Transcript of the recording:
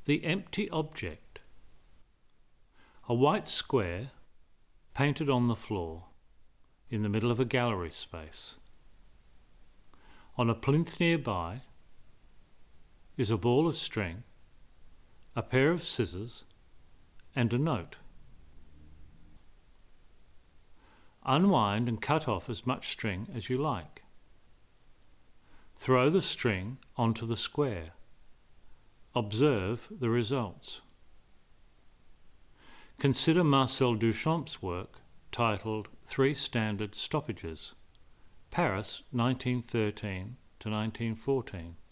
The empty object. A white square painted on the floor in the middle of a gallery space. On a plinth nearby is a ball of string, a pair of scissors, and a note. Unwind and cut off as much string as you like. Throw the string onto the square. Observe the results. Consider Marcel Duchamp's work titled Three Standard Stoppages, Paris 1913 to 1914.